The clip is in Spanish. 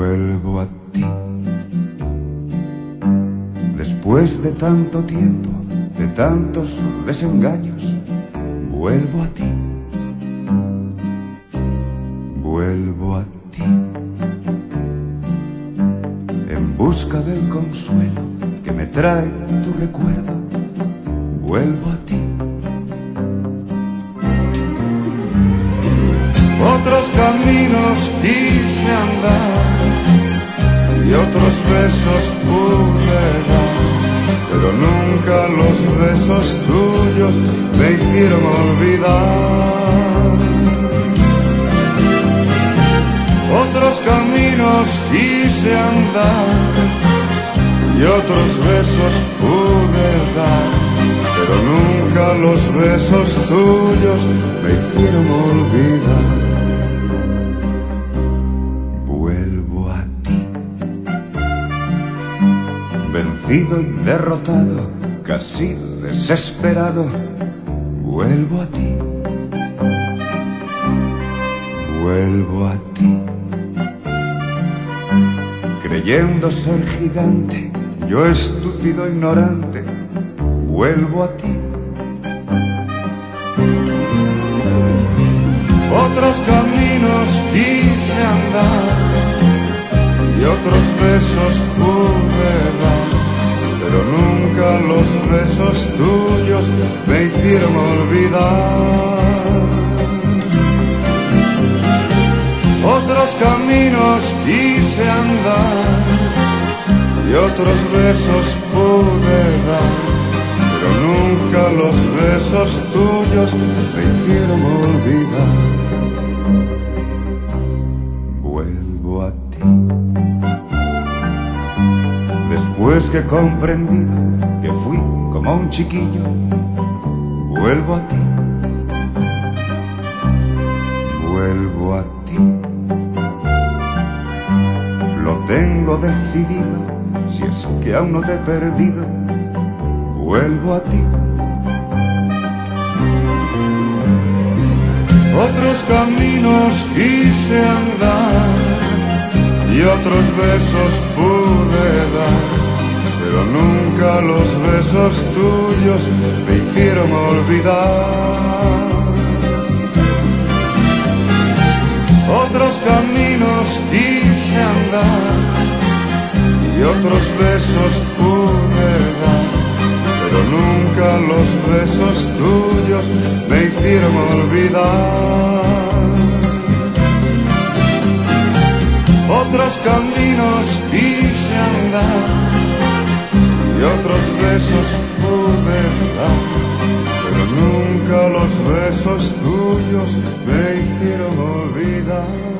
Vuelvo a ti. Después de tanto tiempo, de tantos desengaños, vuelvo a ti. Vuelvo a ti. En busca del consuelo que me trae tu recuerdo, vuelvo a ti. Otros caminos quise andar y otros besos pude dar, pero nunca los besos tuyos me hicieron olvidar. Otros caminos quise andar y otros besos pude dar, pero nunca los besos tuyos me hicieron olvidar. Vuelvo a ti. Vencido y derrotado, casi desesperado, vuelvo a ti. Vuelvo a ti. Creyendo ser gigante, yo estúpido ignorante, vuelvo a ti. Otros caminos quise andar y otros besos pude dar, pero nunca los besos tuyos me hicieron olvidar. Otros caminos quise andar y otros besos pude dar, pero nunca los besos tuyos me hicieron olvidar. Vuelvo a ti. Después que he comprendido que fui como un chiquillo, vuelvo a ti. Vuelvo a ti. Lo tengo decidido, si es que aún no te he perdido, vuelvo a ti. Otros caminos quise andar y otros besos pude dar, pero nunca los besos tuyos me hicieron olvidar. Otros caminos quise andar y otros besos pude dar, pero nunca los besos tuyos me hicieron olvidar. Otros caminos quise andar y otros besos pude dar, pero nunca los besos tuyos me hicieron olvidar.